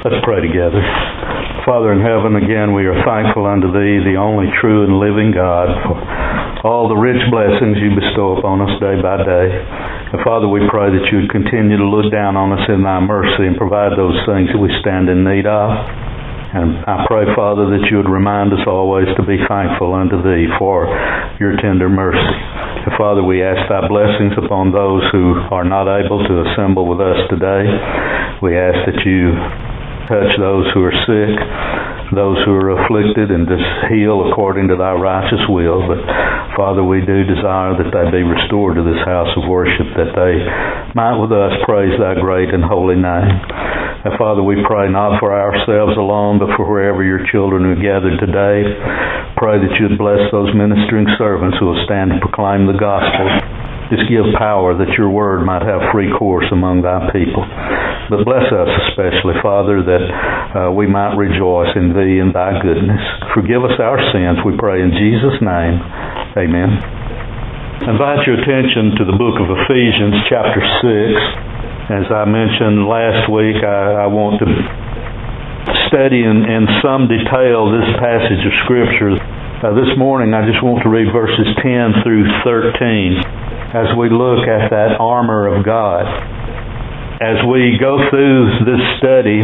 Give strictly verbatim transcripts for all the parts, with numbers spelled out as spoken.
Let's pray together. Father in heaven, again we are thankful unto Thee, the only true and living God, for all the rich blessings You bestow upon us day by day. And Father, we pray that You would continue to look down on us in Thy mercy and provide those things that we stand in need of. And I pray, Father, that You would remind us always to be thankful unto Thee for Your tender mercy. And Father, we ask Thy blessings upon those who are not able to assemble with us today. We ask that You touch those who are sick, those who are afflicted, and just heal according to Thy righteous will. But Father, we do desire that they be restored to this house of worship, that they might with us praise Thy great and holy name. And Father, we pray not for ourselves alone, but for wherever Your children are gathered today. Pray that You'd bless those ministering servants who will stand to proclaim the gospel. Just give power that Your word might have free course among Thy people. But bless us especially, Father, that uh, we might rejoice in Thee and Thy goodness. Forgive us our sins, we pray in Jesus' name. Amen. I invite your attention to the book of Ephesians, chapter six. As I mentioned last week, I, I want to study in, in some detail this passage of Scripture. Uh, this morning, I just want to read verses ten through thirteen as we look at that armor of God. As we go through this study,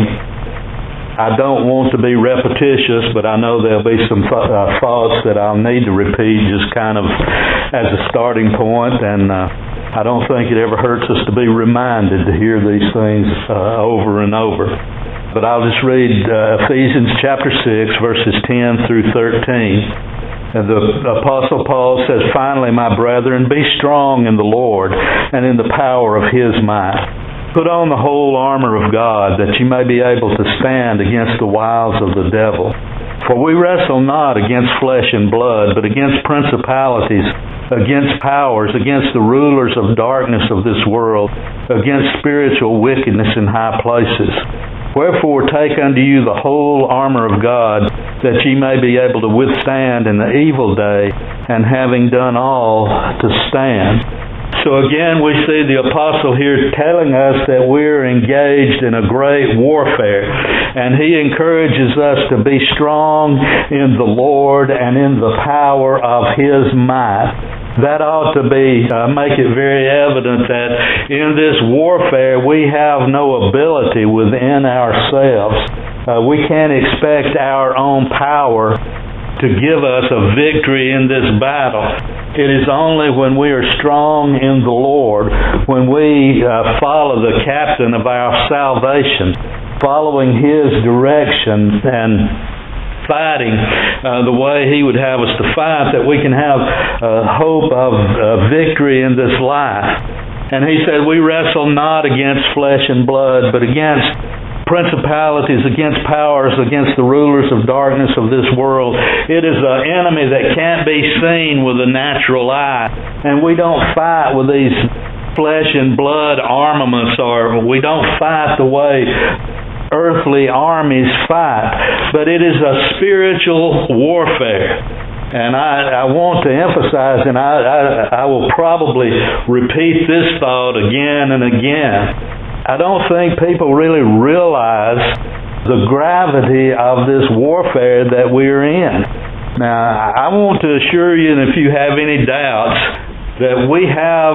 I don't want to be repetitious, but I know there'll be some th- uh, thoughts that I'll need to repeat just kind of as a starting point, and uh, I don't think it ever hurts us to be reminded to hear these things uh, over and over. But I'll just read uh, Ephesians chapter six, verses ten through thirteen. And the Apostle Paul says, "Finally, my brethren, be strong in the Lord and in the power of His might. Put on the whole armor of God, that you may be able to stand against the wiles of the devil. For we wrestle not against flesh and blood, but against principalities, against powers, against the rulers of darkness of this world, against spiritual wickedness in high places. Wherefore take unto you the whole armor of God, that ye may be able to withstand in the evil day, and having done all, to stand." So again, we see the apostle here telling us that we're engaged in a great warfare. And he encourages us to be strong in the Lord and in the power of His might. That ought to be, uh, make it very evident that in this warfare we have no ability within ourselves. Uh, we can't expect our own power to give us a victory in this battle. It is only when we are strong in the Lord, when we uh, follow the captain of our salvation, following His direction and fighting uh, the way He would have us to fight, that we can have uh, hope of uh, victory in this life. And he said, we wrestle not against flesh and blood, but against principalities, against powers, against the rulers of darkness of this world. It is an enemy that can't be seen with the natural eye. And we don't fight with these flesh and blood armaments, or we don't fight the way earthly armies fight. But it is a spiritual warfare. And I, I want to emphasize, and I, I, I will probably repeat this thought again and again. I don't think people really realize the gravity of this warfare that we're in. Now, I want to assure you, and if you have any doubts, that we have,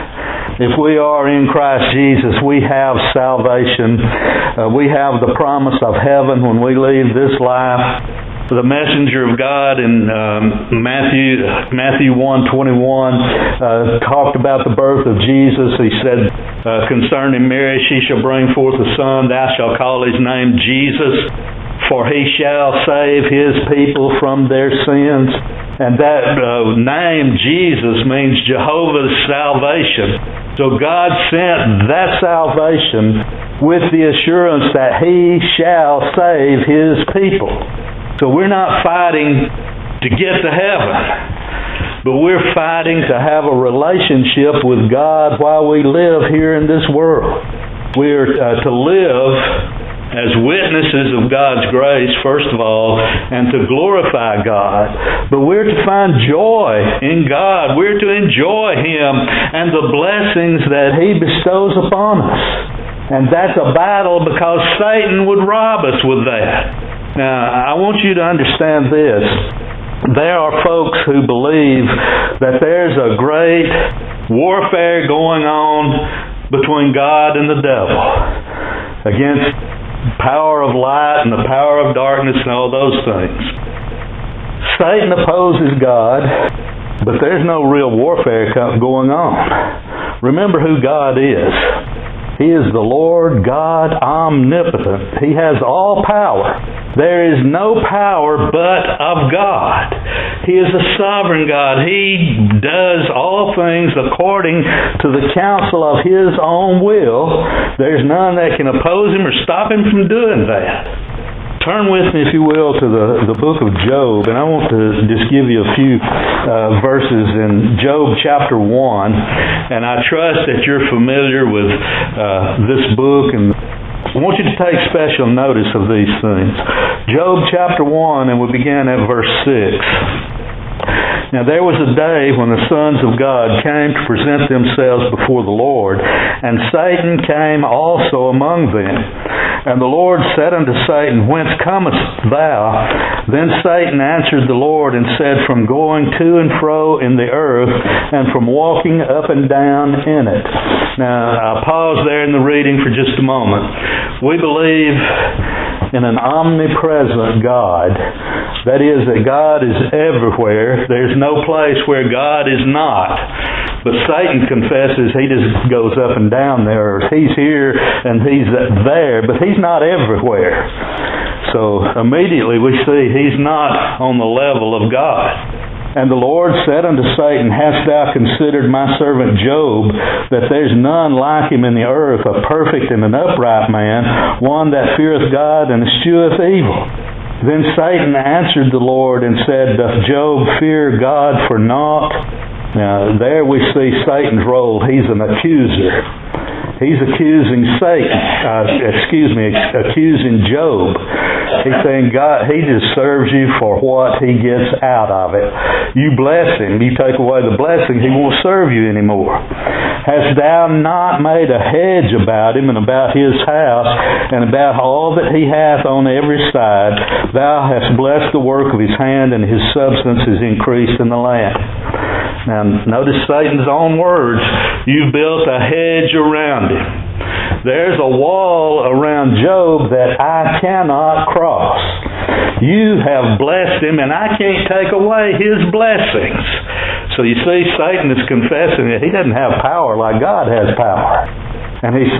if we are in Christ Jesus, we have salvation. Uh, we have the promise of heaven when we leave this life. The messenger of God in um, Matthew Matthew one twenty-one uh, talked about the birth of Jesus. He said uh, concerning Mary, she shall bring forth a son, thou shalt call his name Jesus, for he shall save his people from their sins. And that uh, name Jesus means Jehovah's salvation. So God sent that salvation with the assurance that He shall save His people. So we're not fighting to get to heaven, but we're fighting to have a relationship with God while we live here in this world. We're uh, to live as witnesses of God's grace, first of all, and to glorify God. But we're to find joy in God. We're to enjoy Him and the blessings that He bestows upon us. And that's a battle because Satan would rob us with that. Now, I want you to understand this. There are folks who believe that there's a great warfare going on between God and the devil against power of light and the power of darkness and all those things. Satan opposes God, but there's no real warfare going on. Remember who God is. He is the Lord God omnipotent. He has all power. There is no power but of God. He is a sovereign God. He does all things according to the counsel of His own will. There's none that can oppose Him or stop Him from doing that. Turn with me, if you will, to the, the book of Job, and I want to just give you a few uh, verses in Job chapter one, and I trust that you're familiar with uh, this book, and I want you to take special notice of these things. Job chapter one, and we begin at verse six. Now there was a day when the sons of God came to present themselves before the Lord, and Satan came also among them. And the Lord said unto Satan, Whence comest thou? Then Satan answered the Lord and said, From going to and fro in the earth, and from walking up and down in it. Now I'll pause there in the reading for just a moment. We believe in an omnipresent God. That is, that God is everywhere. There's no place where God is not. But Satan confesses he just goes up and down there. He's here and he's there, but he's not everywhere. So immediately we see he's not on the level of God. And the Lord said unto Satan, Hast thou considered my servant Job, that there's none like him in the earth, a perfect and an upright man, one that feareth God and escheweth evil? Then Satan answered the Lord and said, Doth Job fear God for naught? Now there we see Satan's role. He's an accuser. He's accusing Satan, uh, excuse me, accusing Job. He's saying, God, he just serves you for what he gets out of it. You bless him. You take away the blessing, he won't serve you anymore. Hast thou not made a hedge about him and about his house and about all that he hath on every side? Thou hast blessed the work of his hand, and his substance is increased in the land. Now notice Satan's own words. You've built a hedge around him. There's a wall around Job that I cannot cross. You have blessed him, and I can't take away his blessings. So you see, Satan is confessing that he doesn't have power like God has power. And he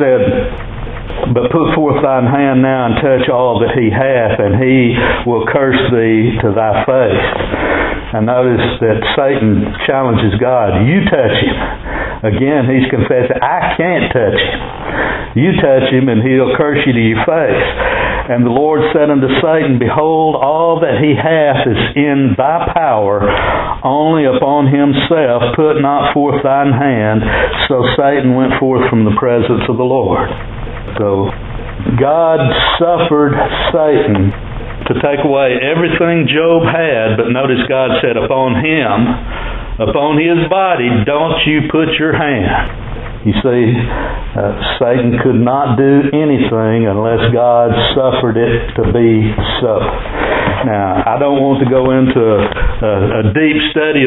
said, But put forth thine hand now and touch all that he hath, and he will curse thee to thy face. And notice that Satan challenges God. You touch him. Again, he's confessing, I can't touch him. You touch him and he'll curse you to your face. And the Lord said unto Satan, Behold, all that he hath is in thy power, only upon himself put not forth thine hand. So Satan went forth from the presence of the Lord. So God suffered Satan to take away everything Job had, but notice God said, upon him, upon his body, don't you put your hand. You see, uh, Satan could not do anything unless God suffered it to be so. Now, I don't want to go into a, a, a deep study of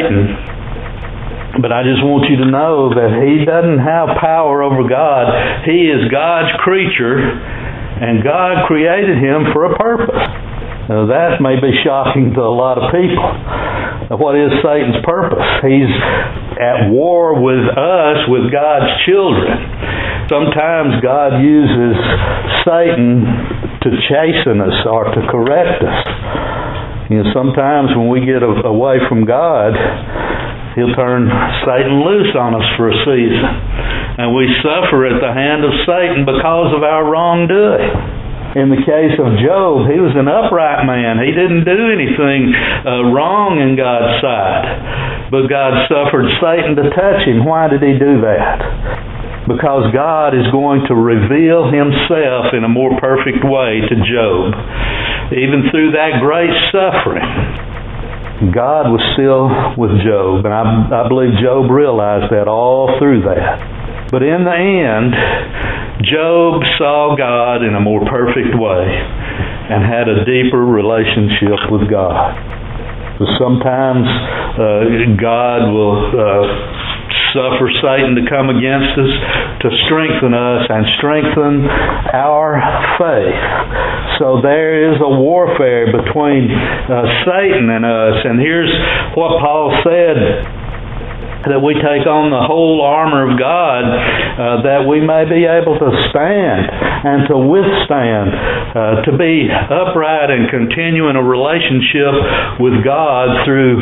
Satan, but I just want you to know that he doesn't have power over God. He is God's creature, and God created him for a purpose. Now, that may be shocking to a lot of people. What is Satan's purpose? He's at war with us, with God's children. Sometimes God uses Satan to chasten us or to correct us. You know, sometimes when we get away from God, he'll turn Satan loose on us for a season. And we suffer at the hand of Satan because of our wrongdoing. In the case of Job, he was an upright man. He didn't do anything uh, wrong in God's sight. But God suffered Satan to touch him. Why did he do that? Because God is going to reveal himself in a more perfect way to Job. Even through that great suffering, God was still with Job. And I, I believe Job realized that all through that. But in the end, Job saw God in a more perfect way and had a deeper relationship with God. So sometimes uh, God will uh, suffer Satan to come against us to strengthen us and strengthen our faith. So there is a warfare between uh, Satan and us. And here's what Paul said, that we take on the whole armor of God uh, that we may be able to stand and to withstand, uh, to be upright and continue in a relationship with God through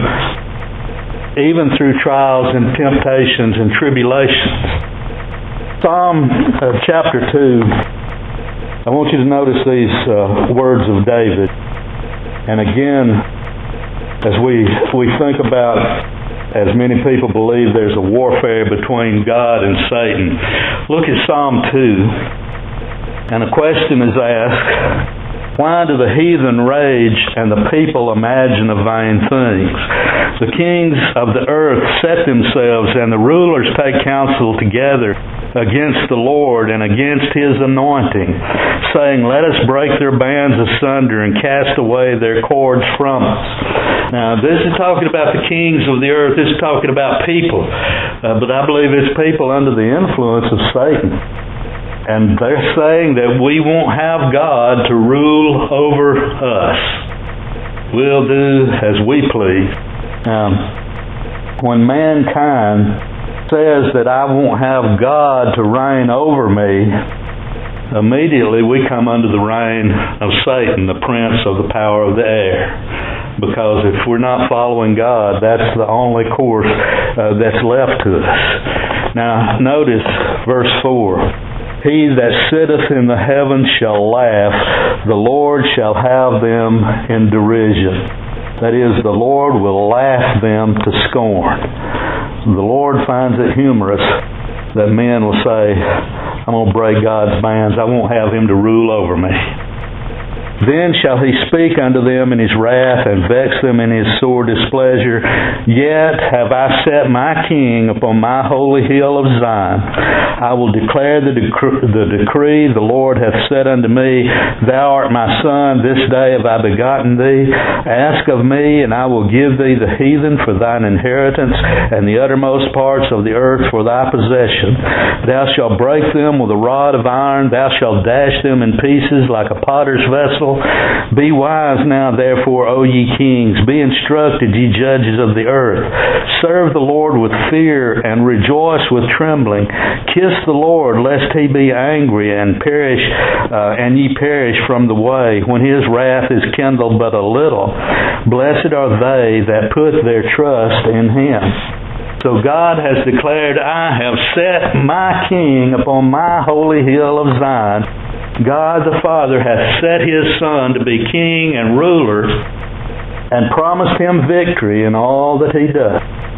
even through trials and temptations and tribulations. Psalm uh, chapter two, I want you to notice these uh, words of David. And again, as we, we think about, as many people believe, there's a warfare between God and Satan. Look at Psalm two, and a question is asked, why do the heathen rage and the people imagine a vain things? The kings of the earth set themselves, and the rulers take counsel together against the Lord and against His anointing, saying, let us break their bands asunder and cast away their cords from us. Now, this is talking about the kings of the earth. This is talking about people. Uh, but I believe it's people under the influence of Satan. And they're saying that we won't have God to rule over us. We'll do as we please. Um, when mankind says that I won't have God to reign over me, immediately we come under the reign of Satan, the prince of the power of the air. Because if we're not following God, that's the only course uh, that's left to us. Now, notice verse four. He that sitteth in the heavens shall laugh, the Lord shall have them in derision. That is, the Lord will laugh them to scorn. The Lord finds it humorous that men will say, I'm going to break God's bands. I won't have Him to rule over me. Then shall He speak unto them in His wrath, and vex them in His sore displeasure. Yet have I set my King upon my holy hill of Zion. I will declare the, dec- the decree the Lord hath said unto me, Thou art my Son, this day have I begotten thee. Ask of me, and I will give thee the heathen for thine inheritance, and the uttermost parts of the earth for thy possession. Thou shalt break them with a rod of iron, thou shalt dash them in pieces like a potter's vessel. Be wise now, therefore, O ye kings. Be instructed, ye judges of the earth. Serve the Lord with fear, and rejoice with trembling. Kiss the Lord, lest He be angry, and perish, uh, and ye perish from the way, when His wrath is kindled but a little. Blessed are they that put their trust in Him. So God has declared, I have set my King upon my holy hill of Zion. God the Father hath set His Son to be King and ruler, and promised Him victory in all that He does.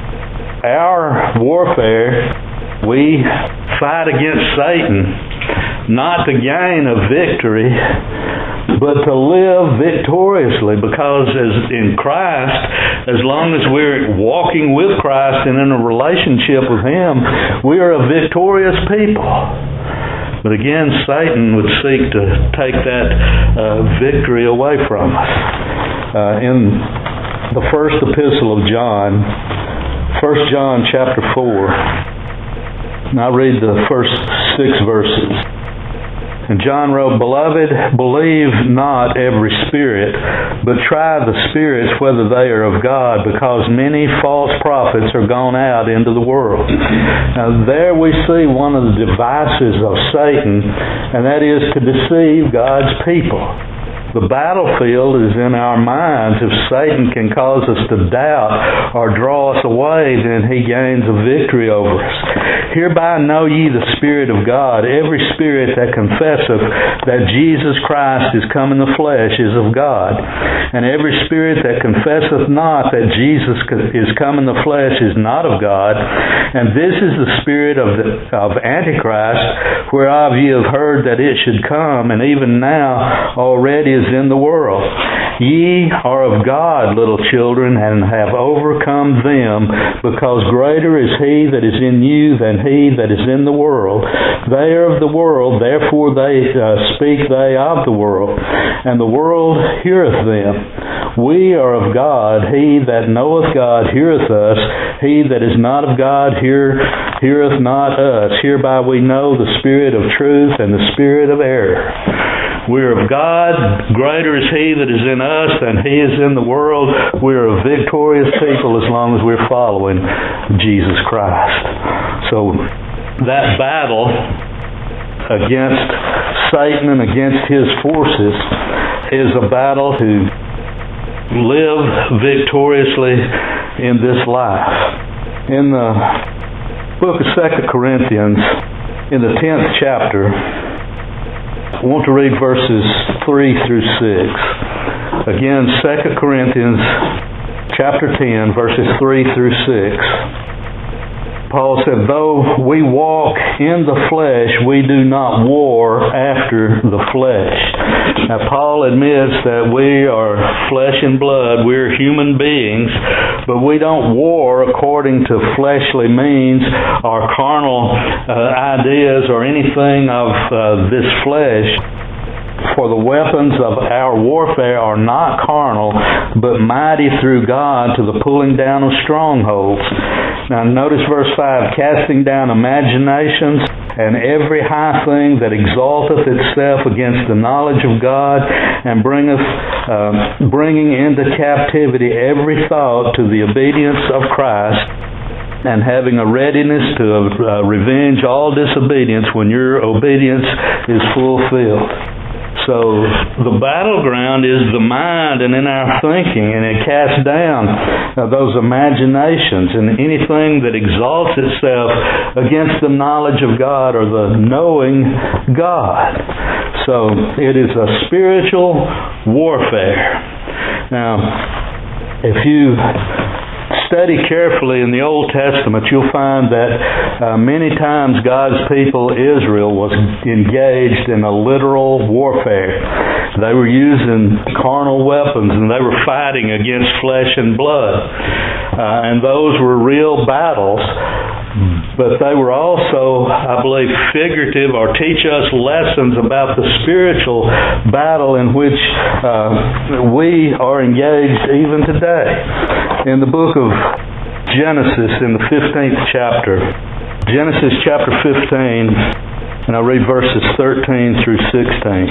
Our warfare, we fight against Satan, not to gain a victory, but to live victoriously, because as in Christ, as long as we're walking with Christ and in a relationship with Him, we are a victorious people. But again, Satan would seek to take that uh, victory away from us. Uh, in the first epistle of John, First John chapter four, and I'll read the first six verses. And John wrote, Beloved, believe not every spirit, but try the spirits whether they are of God, because many false prophets are gone out into the world. Now there we see one of the devices of Satan, and that is to deceive God's people. The battlefield is in our minds. If Satan can cause us to doubt or draw us away, then he gains a victory over us. Hereby know ye the Spirit of God. Every spirit that confesseth that Jesus Christ is come in the flesh is of God. And every spirit that confesseth not that Jesus is come in the flesh is not of God. And this is the spirit of, the, of Antichrist, whereof ye have heard that it should come, and even now already is is in the world. Ye are of God, little children, and have overcome them, because greater is He that is in you than he that is in the world. They are of the world, therefore they uh, speak they of the world, and the world heareth them. We are of God. He that knoweth God heareth us. He that is not of God hear, heareth not us. Hereby we know the spirit of truth and the spirit of error. We are of God. Greater is He that is in us than he is in the world. We are a victorious people as long as we're following Jesus Christ. So that battle against Satan and against his forces is a battle to live victoriously in this life. In the book of Second Corinthians, in the tenth chapter, I want to read verses three through six. Again, Second Corinthians chapter ten, verses three through six. Paul said, though we walk in the flesh, we do not war after the flesh. Now, Paul admits that we are flesh and blood. We're human beings, but we don't war according to fleshly means or carnal uh, ideas or anything of uh, this flesh. For the weapons of our warfare are not carnal, but mighty through God to the pulling down of strongholds. Now notice verse five, casting down imaginations and every high thing that exalteth itself against the knowledge of God, and bringeth, uh, bringing into captivity every thought to the obedience of Christ, and having a readiness to uh, revenge all disobedience when your obedience is fulfilled. So the battleground is the mind and in our thinking, and it casts down uh, those imaginations and anything that exalts itself against the knowledge of God or the knowing God. So it is a spiritual warfare. Now, if you study carefully in the Old Testament, you'll find that uh, many times God's people, Israel, was engaged in a literal warfare. They were using carnal weapons, and they were fighting against flesh and blood. Uh, and those were real battles. But they were also, I believe, figurative or teach us lessons about the spiritual battle in which uh, we are engaged even today. In the book of Genesis, in the fifteenth chapter, Genesis chapter fifteen, and I read verses thirteen through sixteen.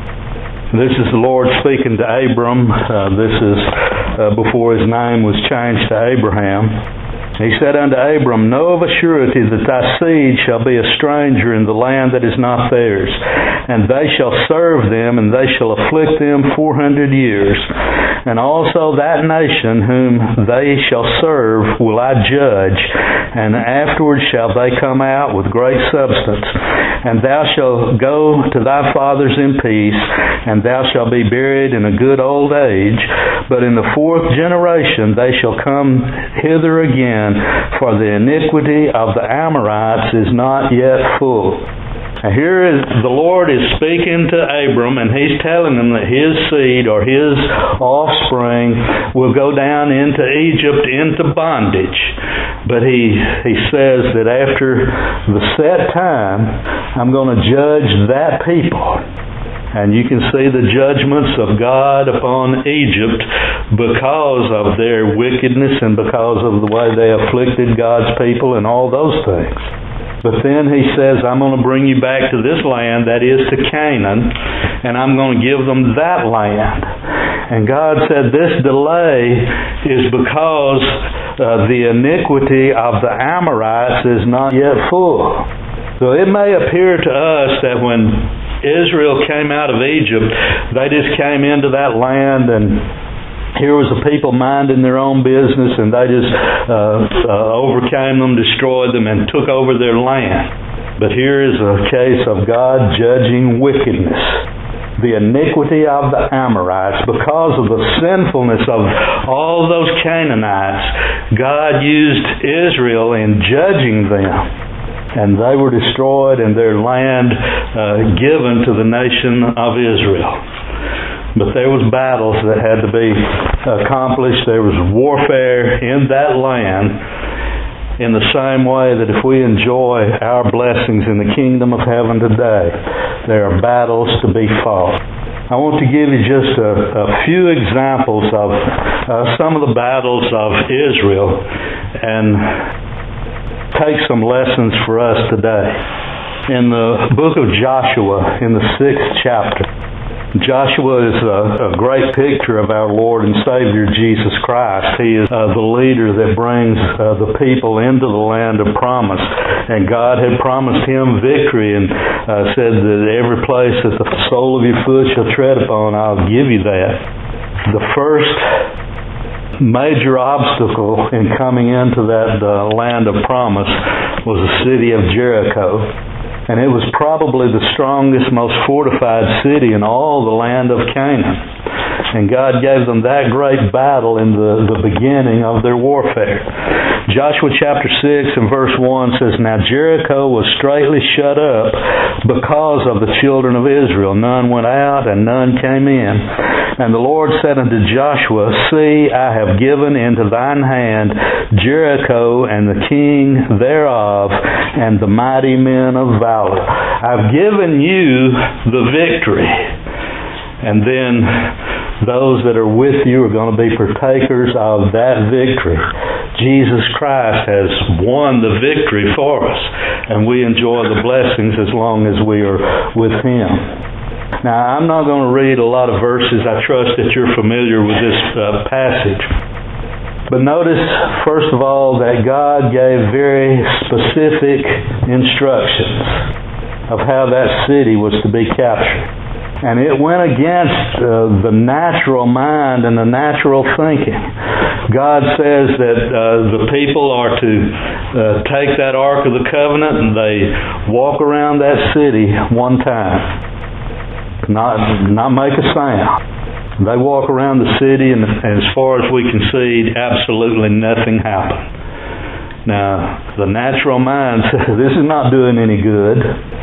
This is the Lord speaking to Abram. Uh, this is uh, before his name was changed to Abraham. He said unto Abram, know of a surety that thy seed shall be a stranger in the land that is not theirs, and they shall serve them, and they shall afflict them four hundred years. And also that nation whom they shall serve will I judge, and afterwards shall they come out with great substance. And thou shalt go to thy fathers in peace, and thou shalt be buried in a good old age. But in the fourth generation they shall come hither again, for the iniquity of the Amorites is not yet full. Now here is, the Lord is speaking to Abram, and He's telling him that his seed or his offspring will go down into Egypt into bondage. But he, he says that after the set time, I'm going to judge that people. And you can see the judgments of God upon Egypt because of their wickedness and because of the way they afflicted God's people and all those things. But then he says, I'm going to bring you back to this land, that is to Canaan, and I'm going to give them that land. And God said this delay is because uh, the iniquity of the Amorites is not yet full. So it may appear to us that when Israel came out of Egypt, they just came into that land, and here was a people minding their own business, and they just uh, uh, overcame them, destroyed them, and took over their land. But here is a case of God judging wickedness. The iniquity of the Amorites, because of the sinfulness of all those Canaanites, God used Israel in judging them. And they were destroyed and their land uh, given to the nation of Israel. but there was battles that had to be accomplished. There was warfare in that land, in the same way that if we enjoy our blessings in the kingdom of heaven today, there are battles to be fought. I want to give you just a, a few examples of uh, some of the battles of Israel and take some lessons for us today. In the book of Joshua, in the sixth chapter, Joshua is a, a great picture of our Lord and Savior Jesus Christ. He is uh, the leader that brings uh, the people into the land of promise. And God had promised him victory and uh, said that every place that the sole of your foot shall tread upon, I'll give you that. The first major obstacle in coming into that uh, land of promise was the city of Jericho. And it was probably the strongest, most fortified city in all the land of Canaan. And God gave them that great battle in the, the beginning of their warfare. Joshua chapter six and verse one says, Now Jericho was straitly shut up because of the children of Israel. None went out and none came in. And the Lord said unto Joshua, See, I have given into thine hand Jericho and the king thereof and the mighty men of valor. I've given you the victory. And then those that are with you are going to be partakers of that victory. Jesus Christ has won the victory for us, and we enjoy the blessings as long as we are with Him. Now, I'm not going to read a lot of verses. I trust that you're familiar with this uh, passage. But notice, first of all, that God gave very specific instructions of how that city was to be captured. And it went against uh, the natural mind and the natural thinking. God says that uh, the people are to uh, take that Ark of the Covenant and they walk around that city one time. Not, not make a sound. They walk around the city and, and as far as we can see, absolutely nothing happened. Now, the natural mind says, this is not doing any good.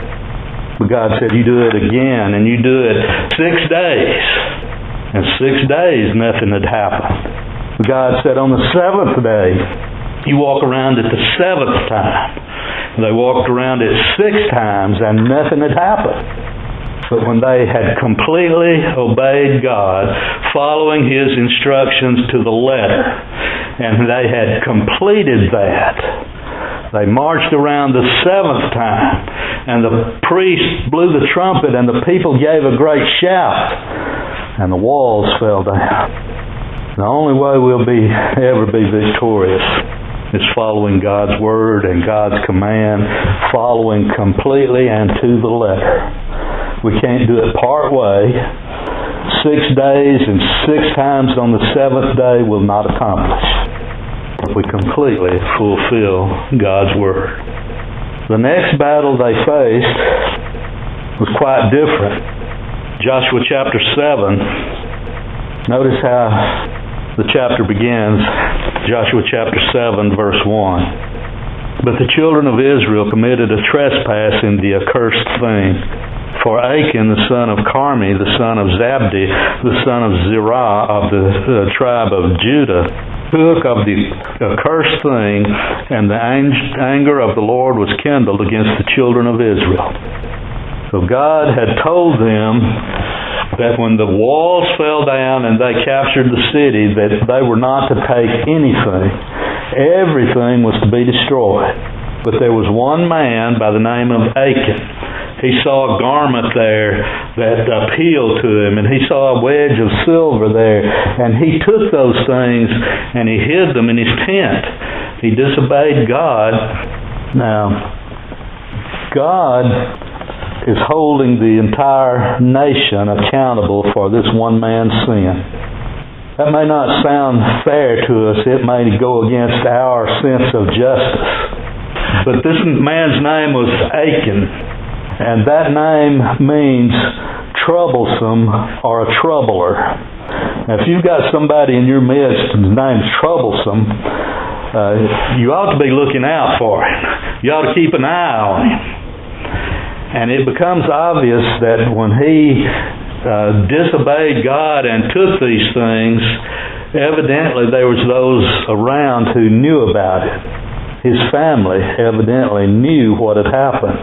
But God said, you do it again, and you do it six days. And six days, nothing had happened. But God said, on the seventh day, you walk around it the seventh time. They walked around it six times, and nothing had happened. But when they had completely obeyed God, following His instructions to the letter, and they had completed that, they marched around the seventh time, and the priest blew the trumpet, and the people gave a great shout, and the walls fell down. The only way we'll be ever be victorious is following God's Word and God's command, following completely and to the letter. We can't do it part way. Six days and six times on the seventh day will not accomplish. We completely fulfill God's Word. The next battle they faced was quite different. Joshua chapter seven, notice how the chapter begins. Joshua chapter seven, verse one. But the children of Israel committed a trespass in the accursed thing. For Achan, the son of Carmi, the son of Zabdi, the son of Zerah of the uh, tribe of Judah, took of the accursed thing, and the anger of the Lord was kindled against the children of Israel. So God had told them that when the walls fell down and they captured the city, that they were not to take anything. Everything was to be destroyed. But there was one man by the name of Achan. He saw a garment there that appealed to him, and he saw a wedge of silver there, and he took those things and he hid them in his tent. He disobeyed God. Now, God is holding the entire nation accountable for this one man's sin. That may not sound fair to us. It may go against our sense of justice. But this man's name was Achan. And that name means troublesome or a troubler. Now, if you've got somebody in your midst whose name's troublesome, uh, you ought to be looking out for him. You ought to keep an eye on him. And it becomes obvious that when he uh, disobeyed God and took these things, evidently there was those around who knew about it. His family evidently knew what had happened.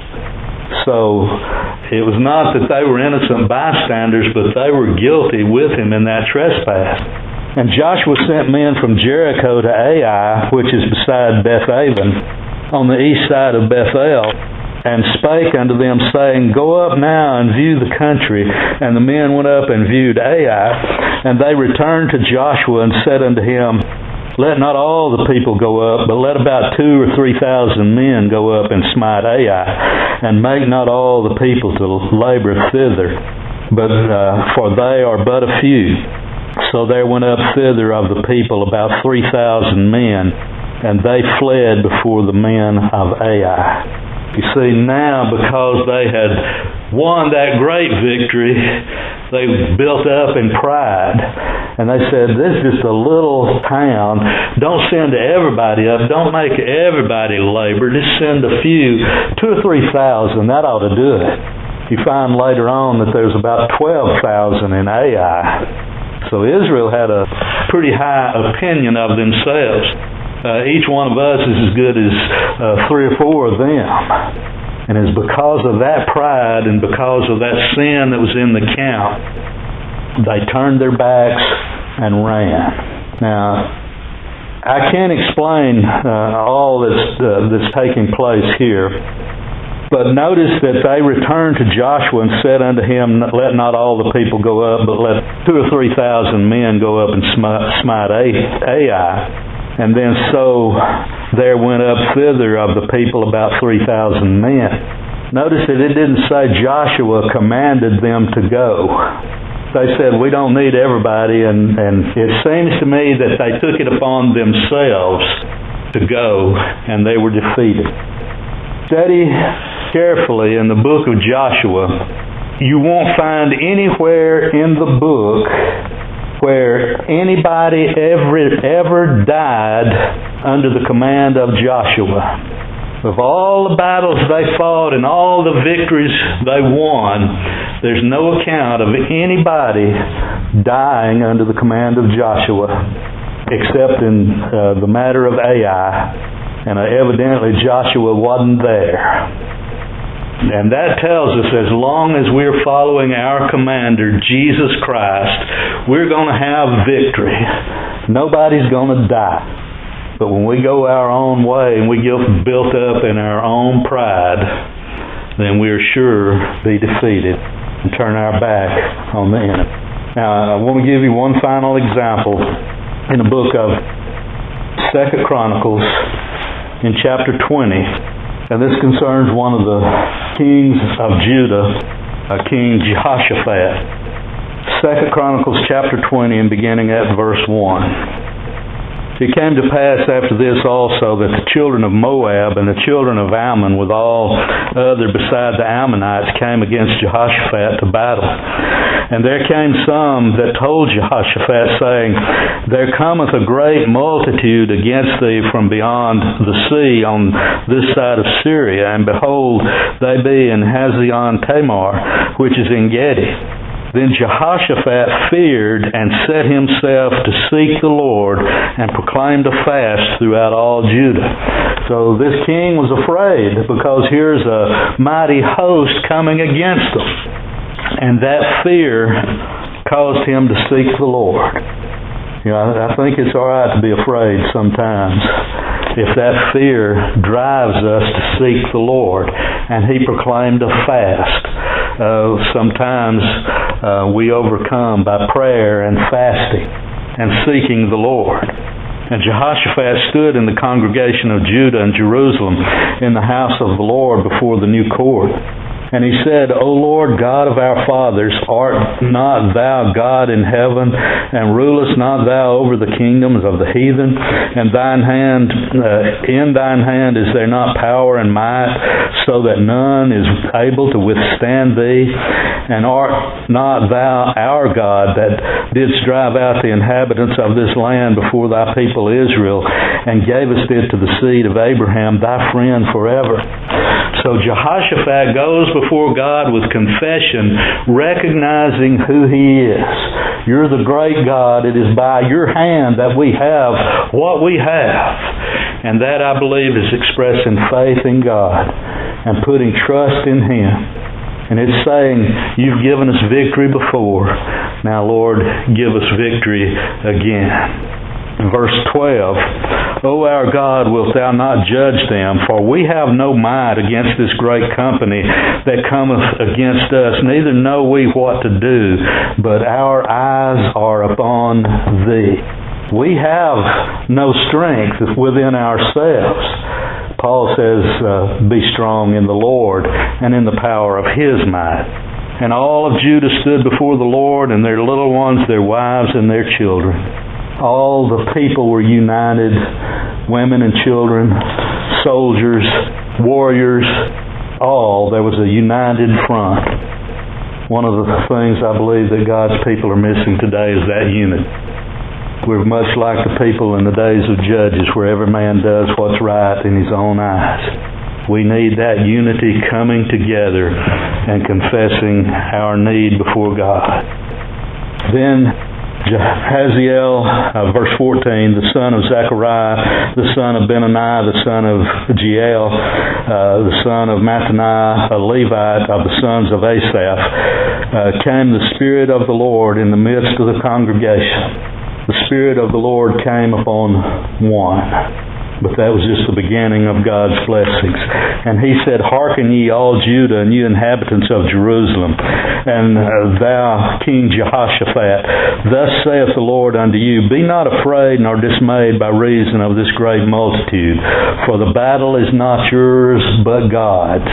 So it was not that they were innocent bystanders, but they were guilty with him in that trespass. And Joshua sent men from Jericho to Ai, which is beside Bethaven, on the east side of Bethel, and spake unto them, saying, Go up now and view the country. And the men went up and viewed Ai, and they returned to Joshua and said unto him, Let not all the people go up, but let about two or three thousand men go up and smite Ai, and make not all the people to labor thither, but uh, for they are but a few. So there went up thither of the people about three thousand men, and they fled before the men of Ai. You see, now because they had won that great victory, they built up in pride. And they said, this is just a little town. Don't send everybody up. Don't make everybody labor. Just send a few, two or three thousand. That ought to do it. You find later on that there's about twelve thousand in Ai. So Israel had a pretty high opinion of themselves. Uh, each one of us is as good as uh, three or four of them. And it's because of that pride and because of that sin that was in the camp, they turned their backs and ran. Now, I can't explain uh, all that's, uh, that's taking place here, but notice that they returned to Joshua and said unto him, Let not all the people go up, but let two or three thousand men go up and smite Ai. And then so there went up thither of the people about three thousand men. Notice that it didn't say Joshua commanded them to go. They said, we don't need everybody, and, and it seems to me that they took it upon themselves to go, and they were defeated. Study carefully in the book of Joshua. You won't find anywhere in the book where anybody ever, ever died under the command of Joshua. Of all the battles they fought and all the victories they won, there's no account of anybody dying under the command of Joshua, except in uh, the matter of Ai. And uh, evidently Joshua wasn't there. And that tells us as long as we're following our commander, Jesus Christ, we're going to have victory. Nobody's going to die. But when we go our own way and we get built up in our own pride, then we're sure be defeated and turn our back on the enemy. Now, I want to give you one final example in the book of Second Chronicles in chapter twenty. And this concerns one of the kings of Judah, uh, King Jehoshaphat. Second Chronicles chapter twenty and beginning at verse one. It came to pass after this also that the children of Moab and the children of Ammon with all other beside the Ammonites came against Jehoshaphat to battle. And there came some that told Jehoshaphat, saying, There cometh a great multitude against thee from beyond the sea on this side of Syria, and behold, they be in Hazion Tamar, which is in Gedi. Then Jehoshaphat feared and set himself to seek the Lord and proclaimed a fast throughout all Judah. So this king was afraid because here's a mighty host coming against him. And that fear caused him to seek the Lord. You know, I think it's all right to be afraid sometimes if that fear drives us to seek the Lord. And he proclaimed a fast. Uh, sometimes uh, we overcome by prayer and fasting and seeking the Lord. And Jehoshaphat stood in the congregation of Judah and Jerusalem in the house of the Lord before the new court. And he said, O Lord God of our fathers, art not thou God in heaven, and rulest not thou over the kingdoms of the heathen? And thine hand, uh, in thine hand is there not power and might, so that none is able to withstand thee? And art not thou our God that didst drive out the inhabitants of this land before thy people Israel, and gavest it to the seed of Abraham, thy friend forever? So Jehoshaphat goes before God with confession, recognizing who He is. You're the great God. It is by Your hand that we have what we have. And that, I believe, is expressing faith in God and putting trust in Him. And it's saying, You've given us victory before. Now, Lord, give us victory again. In verse twelve, O our God, wilt Thou not judge them? For we have no might against this great company that cometh against us, neither know we what to do, but our eyes are upon Thee. We have no strength within ourselves. Paul says, uh, be strong in the Lord and in the power of His might. And all of Judah stood before the Lord, and their little ones, their wives, and their children. All the people were united, women and children, soldiers, warriors, all. There was a united front. One of the things I believe that God's people are missing today is that unity. We're much like the people in the days of Judges, where every man does what's right in his own eyes. We need that unity coming together and confessing our need before God. Then Jahaziel, uh, verse fourteen, the son of Zechariah, the son of Benaniah, the son of Jeiel, uh, the son of Mattaniah, a Levite of the sons of Asaph, uh, came the Spirit of the Lord in the midst of the congregation. The Spirit of the Lord came upon one. But that was just the beginning of God's blessings. And He said, Hearken ye all Judah and you inhabitants of Jerusalem, and uh, thou King Jehoshaphat, thus saith the Lord unto you, Be not afraid nor dismayed by reason of this great multitude, for the battle is not yours but God's.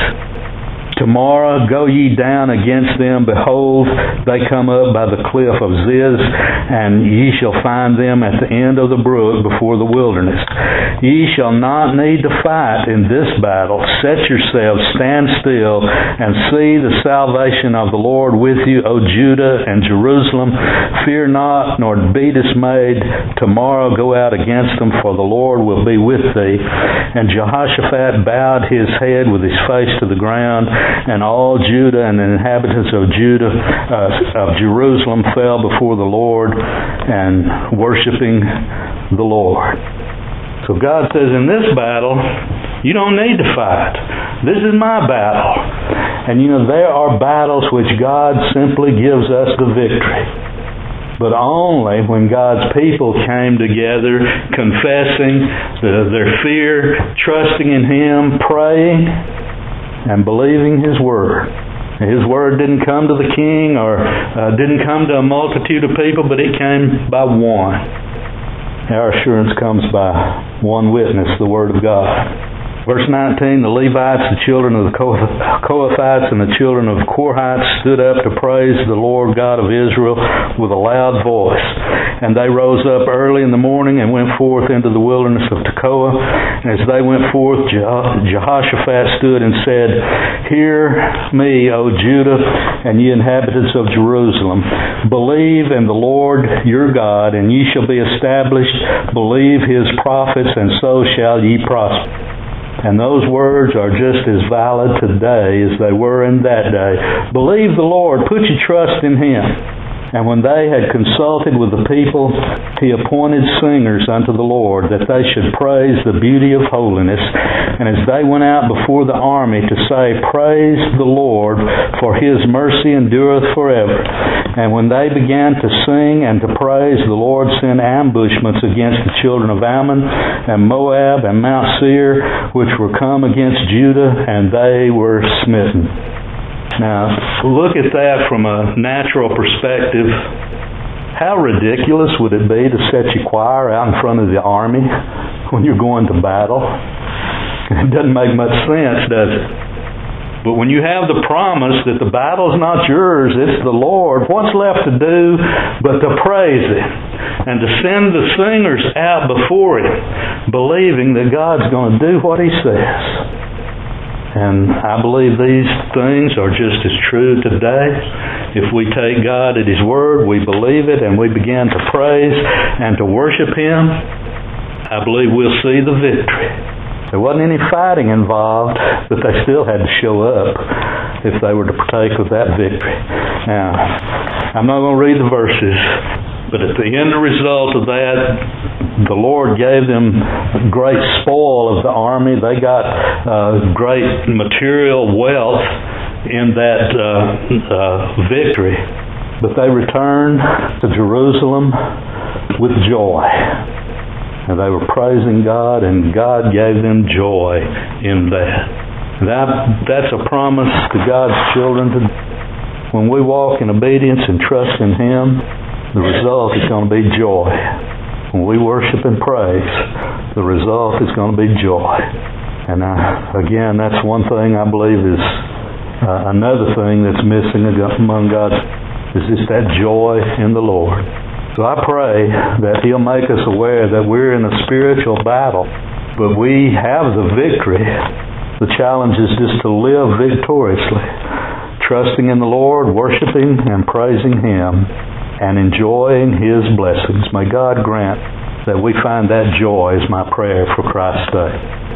Tomorrow go ye down against them. Behold, they come up by the cliff of Ziz, and ye shall find them at the end of the brook before the wilderness. Ye shall not need to fight in this battle. Set yourselves, stand still, and see the salvation of the Lord with you, O Judah and Jerusalem. Fear not, nor be dismayed. Tomorrow go out against them, for the Lord will be with thee. And Jehoshaphat bowed his head with his face to the ground, and all Judah and the inhabitants of Judah, uh, of Jerusalem, fell before the Lord and worshiping the Lord. So God says, in this battle, you don't need to fight. This is my battle. And you know, there are battles which God simply gives us the victory. But only when God's people came together, confessing the, their fear, trusting in Him, praying, and believing His Word. His Word didn't come to the king or uh, didn't come to a multitude of people, but it came by one. Our assurance comes by one witness, the Word of God. Verse nineteen, the Levites, the children of the Kohathites, and the children of the Korhites stood up to praise the Lord God of Israel with a loud voice. And they rose up early in the morning and went forth into the wilderness of Tekoa. And as they went forth, Jehoshaphat stood and said, Hear me, O Judah, and ye inhabitants of Jerusalem. Believe in the Lord your God, and ye shall be established. Believe His prophets, and so shall ye prosper. And those words are just as valid today as they were in that day. Believe the Lord. Put your trust in Him. And when they had consulted with the people, He appointed singers unto the Lord, that they should praise the beauty of holiness. And as they went out before the army to say, Praise the Lord, for His mercy endureth forever. And when they began to sing and to praise, the Lord sent ambushments against the children of Ammon and Moab and Mount Seir, which were come against Judah, and they were smitten. Now, look at that from a natural perspective. How ridiculous would it be to set your choir out in front of the army when you're going to battle? It doesn't make much sense, does it? But when you have the promise that the battle's not yours, it's the Lord, what's left to do but to praise Him and to send the singers out before Him, believing that God's going to do what He says. And I believe these things are just as true today. If we take God at His Word, we believe it, and we begin to praise and to worship Him, I believe we'll see the victory. There wasn't any fighting involved, but they still had to show up if they were to partake of that victory. Now, I'm not going to read the verses, but at the end result of that, the Lord gave them great spoil of the army. They got uh, great material wealth in that uh, uh, victory. But they returned to Jerusalem with joy. And they were praising God, and God gave them joy in that. That that's a promise to God's children. To, when we walk in obedience and trust in Him, the result is going to be joy. When we worship and praise, the result is going to be joy. And I, again, that's one thing I believe is uh, another thing that's missing among God's is just that joy in the Lord. So I pray that He'll make us aware that we're in a spiritual battle, but we have the victory. The challenge is just to live victoriously, trusting in the Lord, worshiping and praising Him, and enjoying His blessings. May God grant that we find that joy is my prayer for Christ's sake.